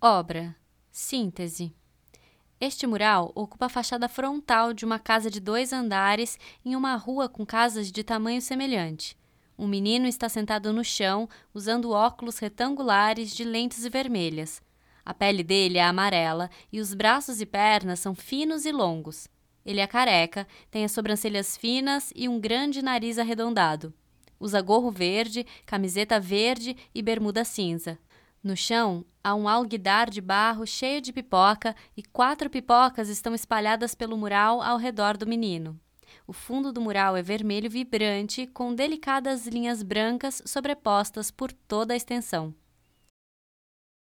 Obra. Síntese. Este mural ocupa a fachada frontal de uma casa de 2 andares em uma rua com casas de tamanho semelhante. Um menino está sentado no chão, usando óculos retangulares de lentes vermelhas. A pele dele é amarela e os braços e pernas são finos e longos. Ele é careca, tem as sobrancelhas finas e um grande nariz arredondado. Usa gorro verde, camiseta verde e bermuda cinza. No chão, há um alguidar de barro cheio de pipoca e 4 pipocas estão espalhadas pelo mural ao redor do menino. O fundo do mural é vermelho vibrante, com delicadas linhas brancas sobrepostas por toda a extensão.